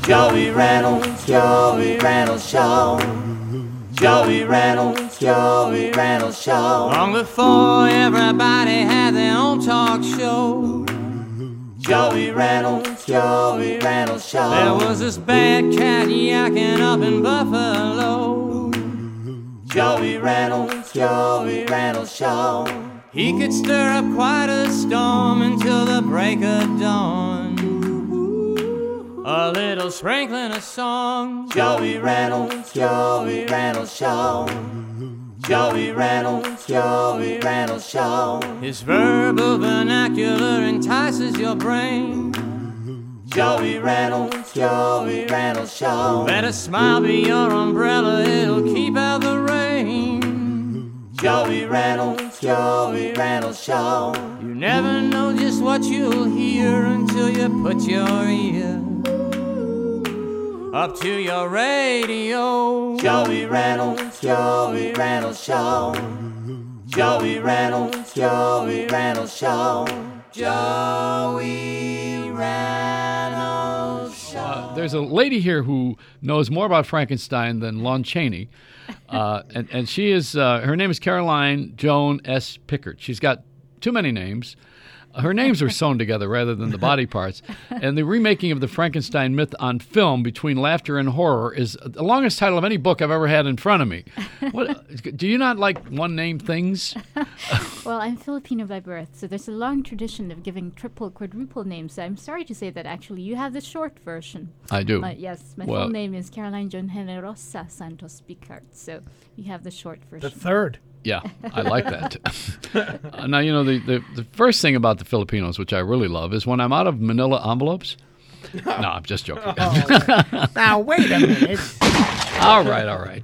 Joey Reynolds Show. Joey Reynolds Show. Long before everybody had their own talk show. Joey Reynolds Show. There was this bad cat yakking up in Buffalo. Joey Reynolds Show. He could stir up quite a storm until the break of dawn. A little sprinkling of song. Joey Reynolds Show. Joey Reynolds Show. His verbal vernacular entices your brain. Joey Reynolds Show. Let a smile be your umbrella, it'll keep out the rain. Joey Reynolds Show. You never know just what you'll hear until you put your ear up to your radio. Joey Reynolds Show. Joey Reynolds Show. Joey Reynolds Show. There's a lady here who knows more about Frankenstein than Lon Chaney, and she is her name is Caroline Joan S. Pickert. She's got too many names. Her names are sewn together rather than the body parts. And the remaking of the Frankenstein myth on film between laughter and horror is the longest title of any book I've ever had in front of me. Do you not like one-name things? Well, I'm Filipino by birth, so there's a long tradition of giving triple, quadruple names. So I'm sorry to say that actually you have the short version. I do. Yes, my full name is Caroline Joan Generosa Santos Pickert, so you have the short version. The third. Yeah, I like that. Now, you know, the first thing about the Filipinos, which I really love, is when I'm out of manila envelopes. No, I'm just joking. Now, wait a minute. All right.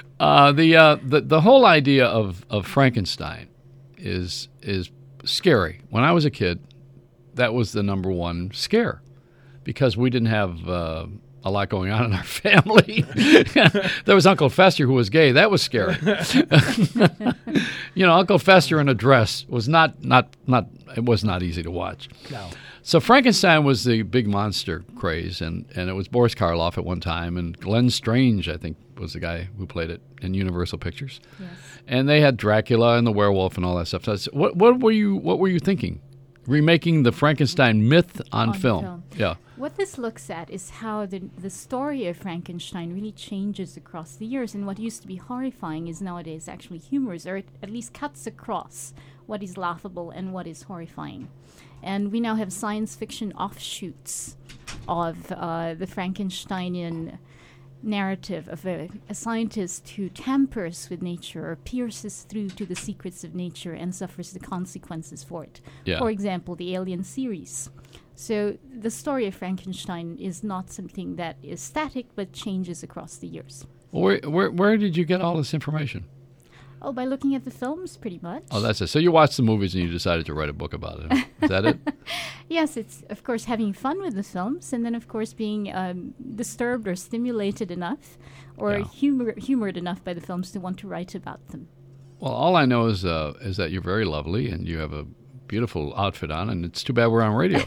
The whole idea of Frankenstein is scary. When I was a kid, that was the number one scare because we didn't have a lot going on in our family. There was Uncle Fester who was gay. That was scary. You know, Uncle Fester in a dress was not it was not easy to watch. No. So Frankenstein was the big monster craze, and it was Boris Karloff at one time, and Glenn Strange, I think, was the guy who played it in Universal Pictures. Yes. And they had Dracula and the werewolf and all that stuff. So what were you thinking? Remaking the Frankenstein myth on film. Yeah. What this looks at is how the story of Frankenstein really changes across the years, and what used to be horrifying is nowadays actually humorous, or it at least cuts across what is laughable and what is horrifying. And we now have science fiction offshoots of the Frankensteinian narrative of a scientist who tampers with nature or pierces through to the secrets of nature and suffers the consequences for it. Yeah. For example, the Alien series. So the story of Frankenstein is not something that is static but changes across the years. Where did you get all this information? Oh, by looking at the films, pretty much. Oh, that's it. So you watched the movies and you decided to write a book about it. Is that it? Yes, it's, of course, having fun with the films, and then, of course, being disturbed or stimulated enough or humored enough by the films to want to write about them. Well, all I know is that you're very lovely and you have a beautiful outfit on, and it's too bad we're on radio.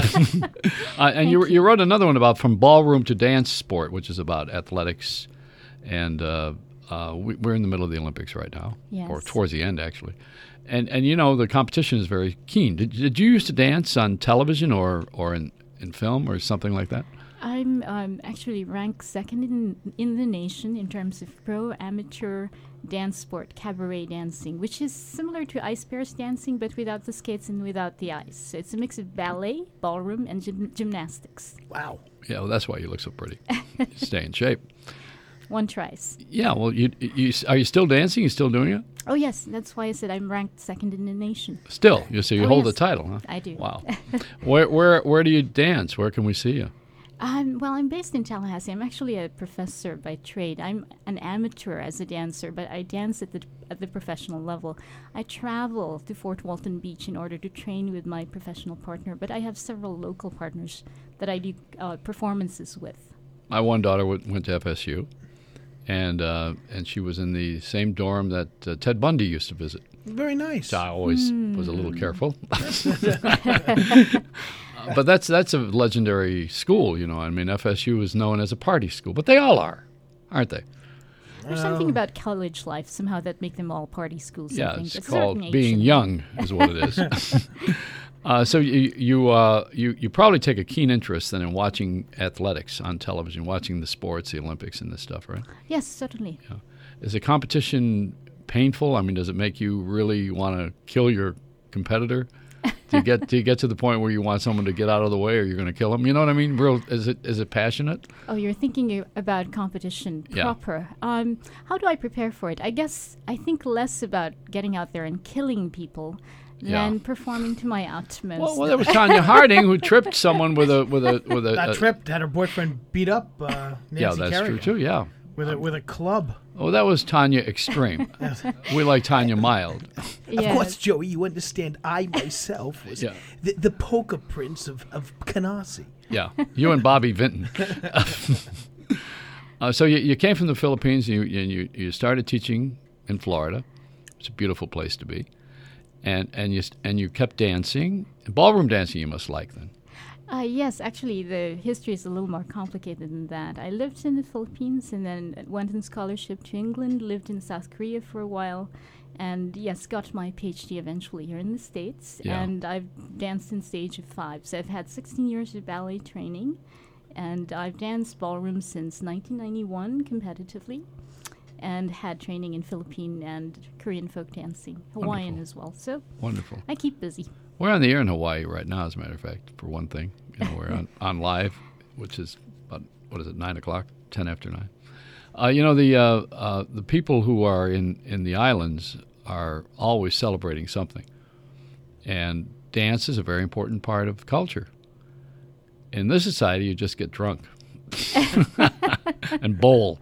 And you wrote another one about From Ballroom to Dance Sport, which is about athletics, and we're in the middle of the Olympics right now, yes. Or towards the end, actually. And you know, the competition is very keen. Did you used to dance on television or in film or something like that? I'm actually ranked second in the nation in terms of pro-amateur dance sport, cabaret dancing, which is similar to ice bears dancing, but without the skates and without the ice. So it's a mix of ballet, ballroom, and gymnastics. Wow. Yeah, well, that's why you look so pretty. You stay in shape. One tries. Yeah, well, you are you still dancing? You still doing it? Oh, yes. That's why I said I'm ranked second in the nation. Still? You hold yes. the title, huh? I do. Wow. Where do you dance? Where can we see you? Well, I'm based in Tallahassee. I'm actually a professor by trade. I'm an amateur as a dancer, but I dance at the professional level. I travel to Fort Walton Beach in order to train with my professional partner, but I have several local partners that I do performances with. My one daughter went to FSU, and she was in the same dorm that Ted Bundy used to visit. Very nice. So I always was a little careful. But that's a legendary school, you know. I mean, FSU is known as a party school, but they all are, aren't they? There's something about college life somehow that make them all party schools. Yeah, I think. it's At a called certain age being and- young, is what it is. So you probably take a keen interest then in watching athletics on television, watching the sports, the Olympics, and this stuff, right? Yes, certainly. Is the competition painful? I mean, does it make you really want to kill your competitor? Do you get to the point where you want someone to get out of the way, or you're going to kill them? You know what I mean? Is it passionate? Oh, you're thinking about competition Yeah. proper. How do I prepare for it? I think less about getting out there and killing people Yeah. than performing to my utmost. Well, there was Tanya Harding who tripped someone with a That tripped had her boyfriend beat up Nancy yeah, that's Kerrigan true too. Yeah. with a club. Oh, that was Tanya Extreme. We like Tanya Mild. Yes. Of course, Joey, you understand. I myself was Yeah. the poker prince of Canarsie. Yeah, you and Bobby Vinton. So you came from the Philippines and you started teaching in Florida. It's a beautiful place to be, and you kept dancing. Ballroom dancing you must like then. Yes, actually, the history is a little more complicated than that. I lived in the Philippines and then went on scholarship to England, lived in South Korea for a while, and yes, got my PhD eventually here in the States. Yeah. And I've danced since the age of 5. So I've had 16 years of ballet training, and I've danced ballroom since 1991 competitively, and had training in Philippine and Korean folk dancing, Hawaiian Wonderful. as well. So Wonderful. I keep busy. We're on the air in Hawaii right now, as a matter of fact, for one thing. You know, we're on live, which is about, 9 o'clock, 10 after 9. The people who are in the islands are always celebrating something. And dance is a very important part of culture. In this society, you just get drunk and bowl.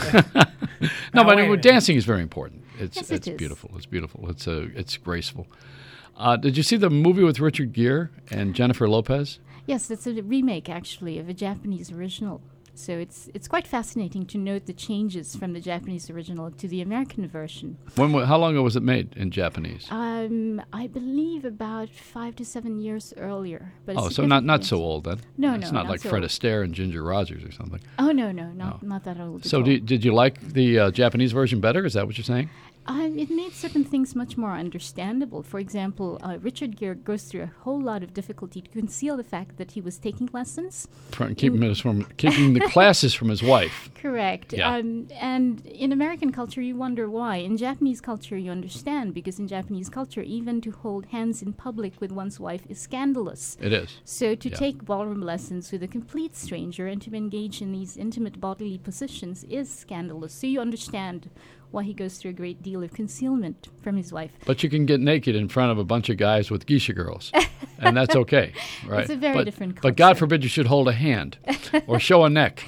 No, but wait a minute. dancing is very important. Yes, it is. Beautiful. It's beautiful. It's graceful. Did you see the movie with Richard Gere and Jennifer Lopez? Yes, it's a remake actually of a Japanese original. So it's quite fascinating to note the changes from the Japanese original to the American version. How long ago was it made in Japanese? I believe about 5 to 7 years earlier. But Oh, it's so not significant. so old then. No, It's no, not not like so Fred old. Astaire and Ginger Rogers or something. Oh no, not that old. So at all. did you like the Japanese version better? Is that what you're saying? It made certain things much more understandable. For example, Richard Gere goes through a whole lot of difficulty to conceal the fact that he was taking lessons. Keeping the classes from his wife. Correct. Yeah. And in American culture, you wonder why. In Japanese culture, you understand, because in Japanese culture, even to hold hands in public with one's wife is scandalous. It is. So to Yeah. take ballroom lessons with a complete stranger and to engage in these intimate bodily positions is scandalous. So you understand why he goes through a great deal of concealment from his wife. But you can get naked in front of a bunch of guys with geisha girls, and that's okay, right? It's a very different But God culture. forbid you should hold a hand or show a neck.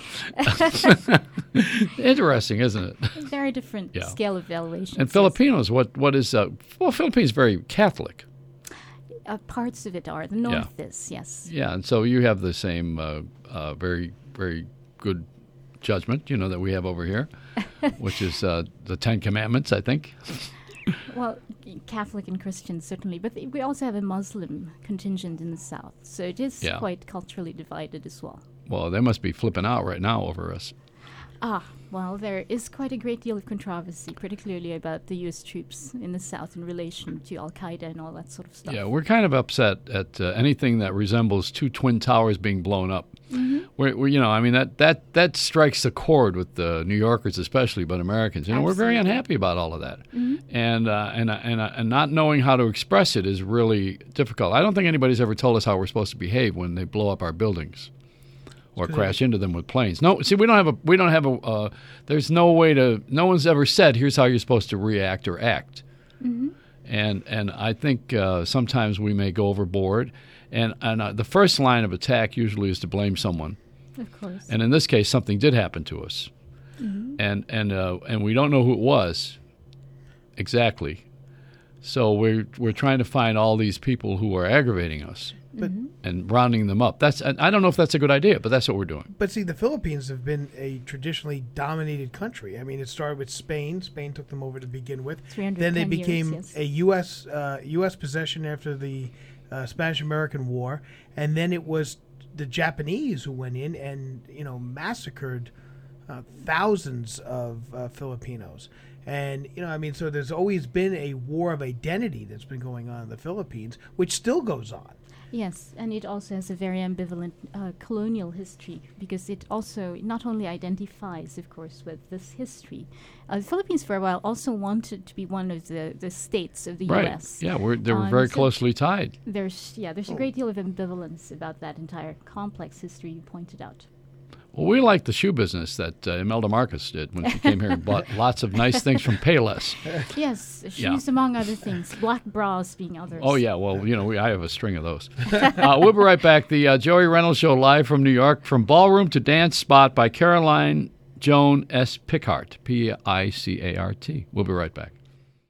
Interesting, isn't it? Very different Yeah. scale of valuation. And Filipinos, what is? Philippines is very Catholic. Parts of it are. The north is, yes. Yeah, and so you have the same very, very good judgment, that we have over here, which is the Ten Commandments, I think. Well, Catholic and Christian, certainly. But we also have a Muslim contingent in the south. So it is Yeah. quite culturally divided as well. Well, they must be flipping out right now over us. Well, there is quite a great deal of controversy, particularly about the U.S. troops in the south in relation to Al-Qaeda and all that sort of stuff. Yeah, we're kind of upset at anything that resembles two twin towers being blown up. Mm-hmm. That strikes the chord with the New Yorkers, especially, but Americans. We're very Absolutely. unhappy about all of that, Mm-hmm. and not knowing how to express it is really difficult. I don't think anybody's ever told us how we're supposed to behave when they blow up our buildings or crash into them with planes. No, see, we don't have a. There's no way to. No one's ever said, "Here's how you're supposed to react or act." Mm-hmm. And I think sometimes we may go overboard. And the first line of attack usually is to blame someone. Of course. And in this case, something did happen to us. Mm-hmm. And we don't know who it was exactly. So we're trying to find all these people who are aggravating us and rounding them up. I don't know if that's a good idea, but that's what we're doing. But see, the Philippines have been a traditionally dominated country. I mean, it started with Spain. Spain took them over to begin with. 310 Then they became years, yes. a U.S. possession after the Spanish-American War, and then it was the Japanese who went in and massacred thousands of Filipinos. And so there's always been a war of identity that's been going on in the Philippines, which still goes on. Yes, and it also has a very ambivalent colonial history, because it also not only identifies, of course, with this history. The Philippines, for a while, also wanted to be one of the states of the U.S. Yeah, they were very closely tied. There's a great deal of ambivalence about that entire complex history you pointed out. Well, we like the shoe business that Imelda Marcus did when she came here and bought lots of nice things from Payless. Yes, shoes among other things, black bras being others. Oh, yeah, well, I have a string of those. We'll be right back. The Joey Reynolds Show live from New York, from Ballroom to Dance Spot by Caroline Joan S. Pickart, P-I-C-A-R-T. We'll be right back.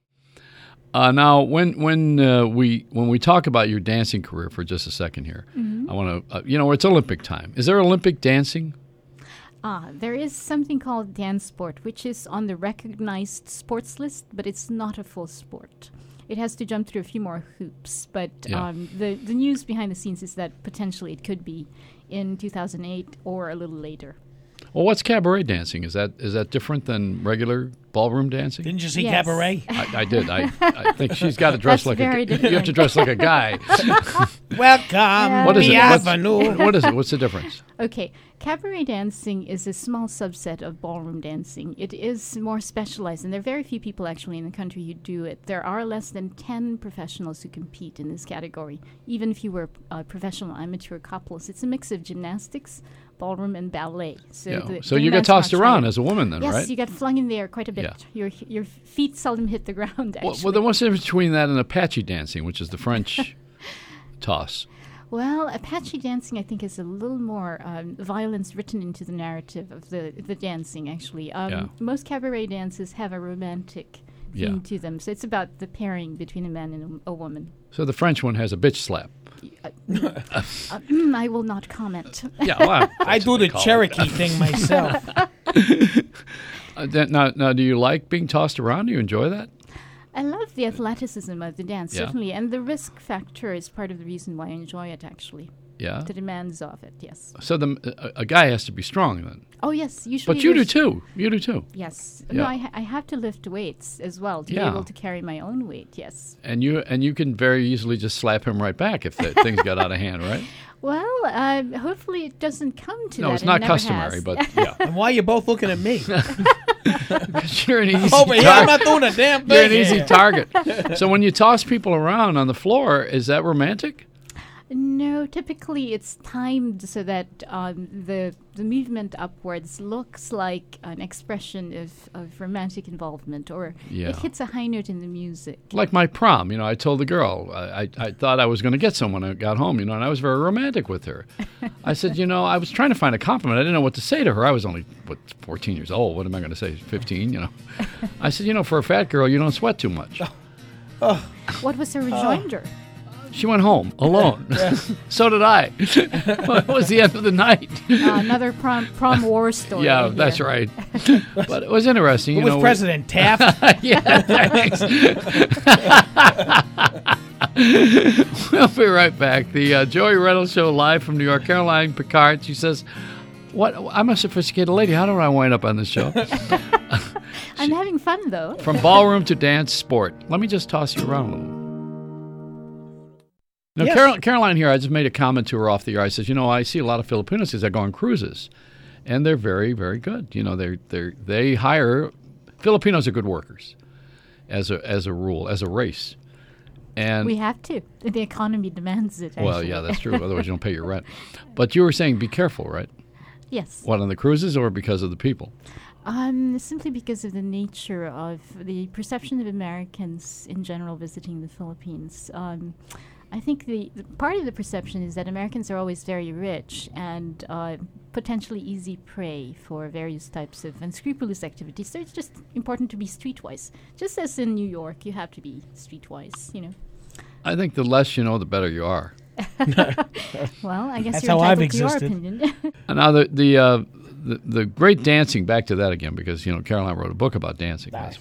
Now, when we talk about your dancing career for just a second here, I want to, it's Olympic time. Is there Olympic dancing? There is something called dance sport, which is on the recognized sports list, but it's not a full sport. It has to jump through a few more hoops. But the news behind the scenes is that potentially it could be in 2008 or a little later. Well, what's cabaret dancing? Is that different than regular ballroom dancing? Didn't you see cabaret? I did. I think she's got to dress like a. You have to dress like a guy. Welcome. What is it? Avenue. What is it? What's the difference? Okay, cabaret dancing is a small subset of ballroom dancing. It is more specialized, and there are very few people actually in the country who do it. There are less than 10 professionals who compete in this category, even fewer professional amateur couples. It's a mix of gymnastics, ballroom, and ballet. So you get tossed around as a woman then, yes, right? Yes, you get flung in the air quite a bit. Yeah. Your feet seldom hit the ground, actually. Well, then what's the difference between that and Apache dancing, which is the French toss? Well, Apache dancing, I think, is a little more violence written into the narrative of the dancing, actually. Most cabaret dances have a romantic theme to them, so it's about the pairing between a man and a woman. So the French one has a bitch slap. I will not comment. I do the Cherokee thing myself. Now, do you like being tossed around? Do you enjoy that? I love the athleticism of the dance, certainly, and the risk factor is part of the reason why I enjoy it, actually. Yeah? The demands of it, yes. So a guy has to be strong, then? Oh, yes, usually. But you do, too. You do, too. Yes. Yeah. No, I have to lift weights as well to be able to carry my own weight, yes. And you can very easily just slap him right back if things got out of hand, right? Well, hopefully it doesn't come to that. No, it's not customary, but yeah. And why are you both looking at me? Because you're an easy over here, I'm not doing a damn thing. You're an easy target. So when you toss people around on the floor, is that romantic? No, typically it's timed so that the movement upwards looks like an expression of romantic involvement, or it hits a high note in the music. Like my prom, I told the girl, I thought I was going to get someone when I got home, and I was very romantic with her. I said, I was trying to find a compliment. I didn't know what to say to her. I was only, 14 years old. What am I going to say, 15, I said, for a fat girl, you don't sweat too much. What was her rejoinder? She went home alone. So did I. It was the end of the night. Another prom war story. Yeah, that's right. But it was interesting. Who was President Taft? Yeah, thanks. We'll be right back. The Joey Reynolds Show live from New York. Caroline Pickart. She says, "What? I'm a sophisticated lady. How do I wind up on this show?" I'm having fun, though. From ballroom to dance sport. Let me just toss you around a little. Now, yes. Caroline here, I just made a comment to her off the air. I says, I see a lot of Filipinos that go on cruises, and they're very, very good. They hire Filipinos are good workers, as a rule, as a race. And we have to. The economy demands it. Actually. Well, yeah, that's true. Otherwise, you don't pay your rent. But you were saying be careful, right? Yes. What, on the cruises or because of the people? Simply because of the nature of the perception of Americans in general visiting the Philippines. I think the part of the perception is that Americans are always very rich and potentially easy prey for various types of unscrupulous activities. So it's just important to be streetwise. Just as in New York, you have to be streetwise, I think the less you know, the better you are. Well, I guess that's you're how I've entitled to your existed. opinion. And now the great dancing, back to that again, because Caroline wrote a book about dancing. That's why.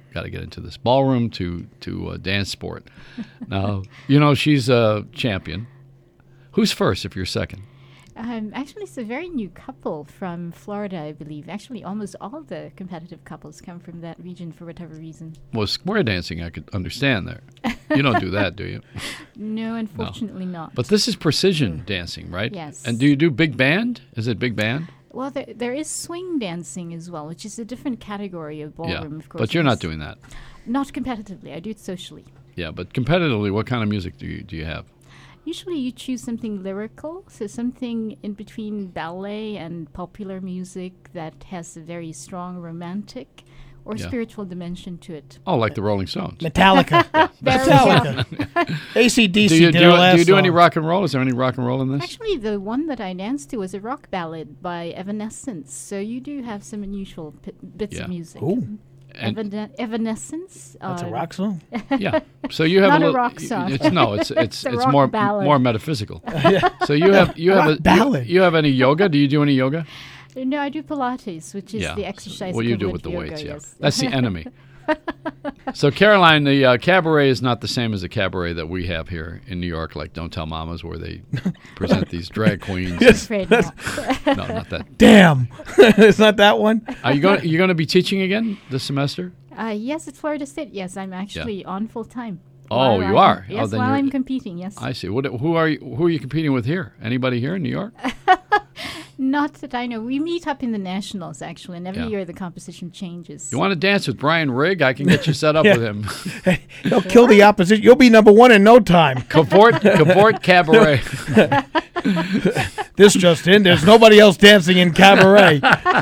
got to get into this ballroom to dance sport. Now, she's a champion. Who's first if you're second? Actually, it's a very new couple from Florida, I believe. Actually, almost all the competitive couples come from that region for whatever reason. Well, square dancing, I could understand there. You don't do that, do you? No, unfortunately not. But this is precision dancing, right? Yes. And do you do big band? Is it big band? Well, there is swing dancing as well, which is a different category of ballroom, of course. But you're not doing that. Not competitively. I do it socially. Yeah, but competitively, what kind of music do you have? Usually you choose something lyrical, so something in between ballet and popular music that has a very strong romantic or spiritual dimension to it. Oh, like the Rolling Stones. Metallica. Metallica. AC/DC do you did our last do you do any song. rock and roll? Is there any rock and roll in this? Actually, the one that I danced to was a rock ballad by Evanescence, so you do have some unusual bits of music. Ooh, Evanescence. that's a rock song. Yeah. So you have Not a little, rock song. It's a rock more ballad. more metaphysical. So you have Rock ballad. you have any yoga? Do you do any yoga? No, I do Pilates, which is the exercise. Well, you do equivalent with the to yoga, weights, yeah. yes. That's the enemy. So, Caroline, the cabaret is not the same as the cabaret that we have here in New York, like Don't Tell Mamas, where they present these drag queens. I'm afraid not. No, not that. Damn. It's not that one? Are you going to be teaching again this semester? Yes, at Florida State. Yes, I'm actually on full time. Oh, you are? Oh, Yes, then while you're- I'm competing. Yes. I see. Who are you competing with here? Anybody here in New York? Not that I know. We meet up in the nationals actually, and every Yeah. year the composition changes. You want to dance with Brian Rigg? I can get you set up with him. He'll kill the opposition. You'll be number one in no time. Cavort Cabaret. This just in. There's nobody else dancing in cabaret.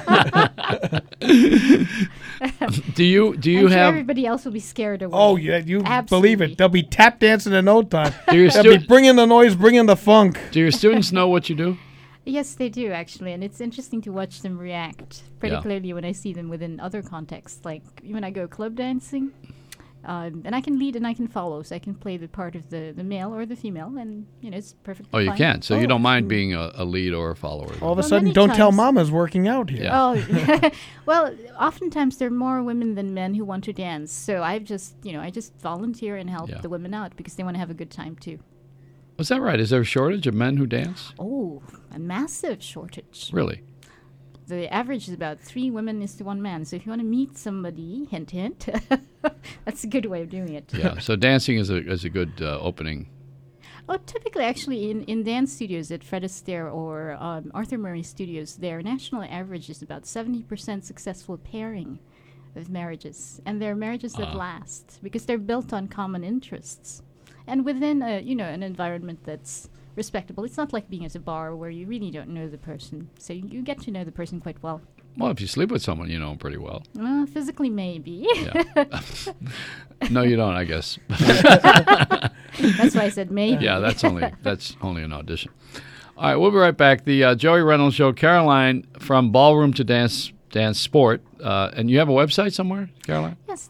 Do you I'm sure have? everybody else will be scared away. Oh, yeah, you Absolutely. believe it. They'll be tap dancing in no time. Do your, They'll be stu- bringing the noise, bringing the funk. do your students know what you do? Yes, they do actually, and it's interesting to watch them react, particularly when I see them within other contexts, like when I go club dancing. And I can lead and I can follow, so I can play the part of the male or the female, and it's perfectly Oh, you fine. can. So you don't mind being a lead or a follower. All of a Well, sudden, many Don't Tell times- Mama's working out here. Yeah. Oh, well, oftentimes there are more women than men who want to dance, so I just volunteer and help Yeah. the women out because they want to have a good time too. Was that right? Is there a shortage of men who dance? Oh, a massive shortage. Really? The average is about 3 women is to 1 man. So if you want to meet somebody, hint, hint, that's a good way of doing it. Yeah. So dancing is a good opening. Oh, typically, actually, in dance studios at Fred Astaire or Arthur Murray Studios, their national average is about 70% successful pairing of marriages. And they're marriages that last because they're built on common interests. And within, an environment that's respectable. It's not like being at a bar where you really don't know the person. So you get to know the person quite well. Well, if you sleep with someone, you know them pretty well. Physically, maybe. Yeah. No, you don't, I guess. That's why I said maybe. Yeah, that's only an audition. All right, we'll be right back. The Joey Reynolds Show. Caroline from Ballroom to Dance Sport. And you have a website somewhere, Caroline? Yes,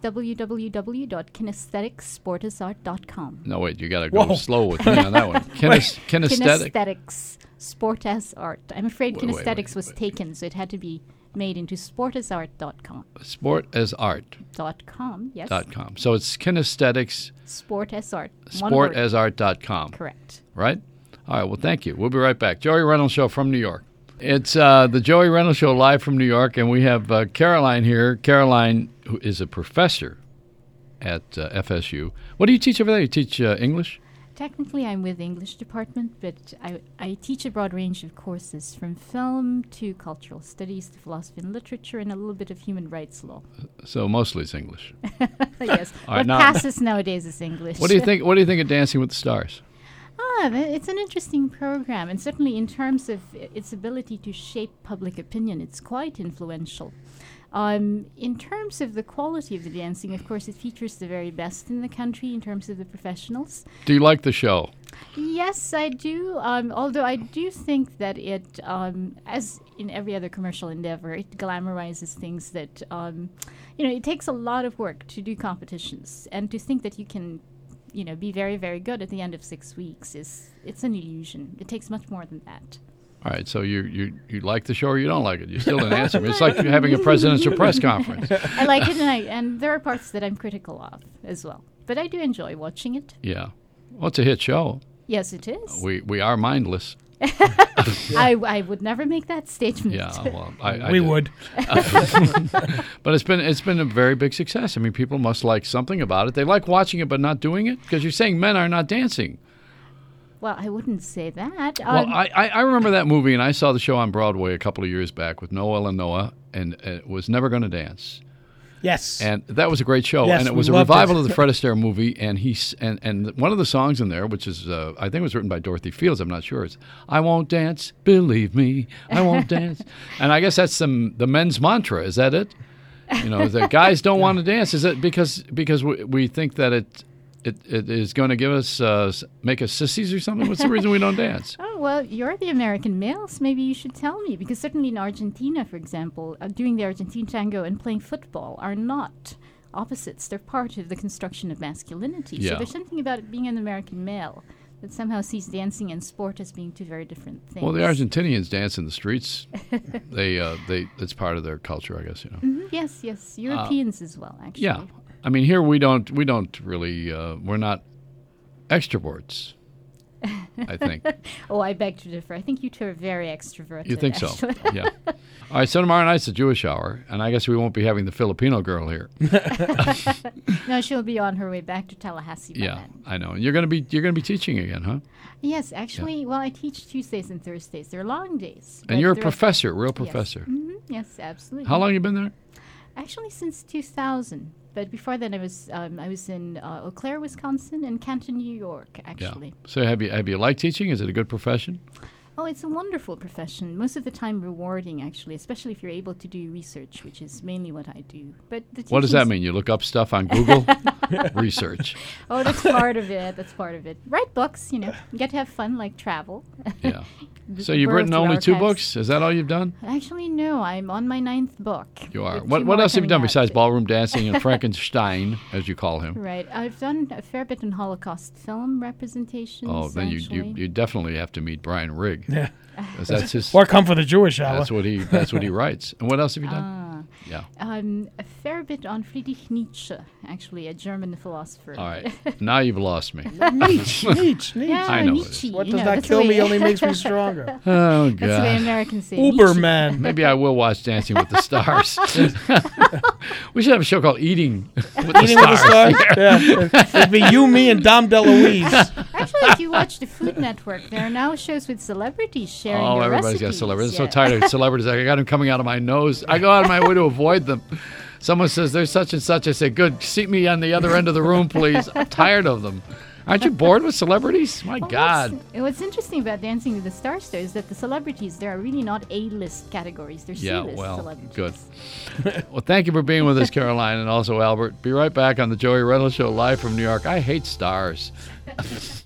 www.kinestheticssportasart.com. No, wait, you got to go Whoa. slow with me on that one. Kinesthetic. Kinesthetics, sport as art. I'm afraid Wait, kinesthetics was taken, so it had to be made into sportasart.com. Sportasart.com. Yes. So it's kinesthetics, Sport as art. One word. sportasart.com. Correct. Right? All right, well, thank you. We'll be right back. Joey Reynolds Show from New York. It's the Joey Reynolds Show live from New York, and we have Caroline here. Caroline, who is a professor at FSU. What do you teach over there? You teach English? Technically, I'm with the English department, but I teach a broad range of courses from film to cultural studies to philosophy and literature and a little bit of human rights law. So mostly it's English. Yes. All right, What now- passes nowadays is English. What do you think? What do you think of Dancing with the Stars? It's an interesting program, and certainly in terms of its ability to shape public opinion, it's quite influential. In terms of the quality of the dancing, of course, it features the very best in the country in terms of the professionals. Do you like the show? Yes, I do. Although I do think that it, as in every other commercial endeavor, it glamorizes things that, it takes a lot of work to do competitions, and to think that you can be very, very good at the end of 6 weeks it's an illusion. It takes much more than that. All right, so you like the show or you don't like it? You still didn't answer me. It's like having a presidential press conference. I like it, and there are parts that I'm critical of as well. But I do enjoy watching it. Yeah. Well, it's a hit show. Yes, it is. We are mindless. I would never make that statement. Yeah, well, I We did. would. But it's been a very big success. I mean, people must like something about it. They like watching it but not doing it because you're saying men are not dancing. Well, I wouldn't say that. Well, I remember that movie, and I saw the show on Broadway a couple of years back with Noel and Noah, and it was Never Gonna Dance. Yes. And that was a great show, Yes, and it we was a loved revival it. of the Fred Astaire movie. And and one of the songs in there, which is I think it was written by Dorothy Fields. I'm not sure. It's "I won't dance, believe me, I won't dance." And I guess that's the men's mantra. Is that it? You know, that guys don't want to dance. Is it because we think that it is going to give us make us sissies or something? What's the reason we don't dance? Oh, well, you're the American males. Maybe you should tell me. Because certainly in Argentina, for example, doing the Argentine tango and playing football are not opposites. They're part of the construction of masculinity. Yeah. So there's something about it being an American male that somehow sees dancing and sport as being two very different things. Well, the Argentinians dance in the streets. They it's part of their culture, I guess. You know. Mhm, yes. Europeans as well, actually. Yeah, I mean here we don't really we're not extroverts. I think. Oh, I beg to differ. I think you two are very extroverted. You think so? actually. Yeah. All right. So tomorrow night's the Jewish hour, and I guess we won't be having the Filipino girl here. No, she'll be on her way back to Tallahassee by Yeah, then. I know. And you're gonna be teaching again, huh? Yes, actually, well, I teach Tuesdays and Thursdays. They're long days. And but you're a they're- professor, real Yes. professor. Yes, absolutely. How long you been there? Actually, since 2000. But before then, I was in Eau Claire, Wisconsin, and Canton, New York. Actually. Yeah. So have you liked teaching? Is it a good profession? Oh, it's a wonderful profession. Most of the time, rewarding actually, especially if you're able to do research, which is mainly what I do. But What does that mean? You look up stuff on Google? Research. Oh, that's part of it. That's part of it. Write books, you get to have fun, like travel. Yeah. The So you've birth written of only 2 archives. books? Is that all you've done? Actually, no. I'm on my 9th book. You are. with 2 What more else have you done coming out. besides ballroom dancing and Frankenstein, as you call him? Right. I've done a fair bit in Holocaust film representations. Oh, then actually. you definitely have to meet Brian Rigg. Yeah. 'Cause that's his. Or come for the Jewish hour. That's what he writes. And what else have you done? Yeah. A fair bit on Friedrich Nietzsche, actually, a German philosopher. All right. Now you've lost me. Nietzsche. Yeah, I know it Nietzsche. What you does know, not that's kill the me way- only makes me stronger. Oh That's the way God. Americans say. Nietzsche. Uberman. Maybe I will watch Dancing with the Stars. We should have a show called Eating with the Eating with the Stars. Stars. Yeah. It'd be you, me, and Dom DeLuise. Actually, if you watch the Food Network, there are now shows with celebrities sharing Oh, their everybody's got recipes. celebrities. I'm so Yeah. tired of celebrities. I got them coming out of my nose. I go out of my way to avoid them. Someone says, there's such and such. I say, good, seat me on the other end of the room, please. I'm tired of them. Aren't you bored with celebrities? My Well, God. What's interesting about Dancing with the Stars, though, is that the celebrities, there are really not A-list categories. They're Yeah, C-list well, celebrities. good. Well, thank you for being with us, Caroline, and also Albert. Be right back on the Joey Reynolds Show live from New York. I hate stars.